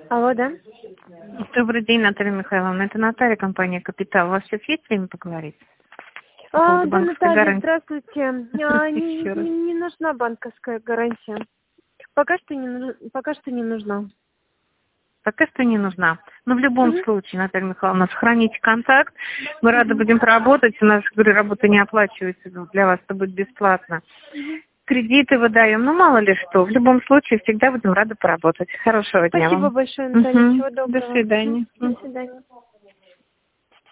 Алло, да? Добрый день, Наталья Михайловна. Это Наталья, компания «Капитал». У вас сейчас есть время поговорить? Да, Наталья, здравствуйте. Еще раз. Не нужна банковская гарантия. Пока что не нужна. Пока что не нужна. Но в любом случае, Наталья Михайловна, сохраните контакт. Мы рады будем поработать. У нас, говорю, работа не оплачивается. Для вас это будет бесплатно. Кредиты выдаем. Ну, мало ли что. В любом случае, всегда будем рады поработать. Хорошего дня вам. Спасибо большое, Наталья. Всего До доброго. свидания. До свидания.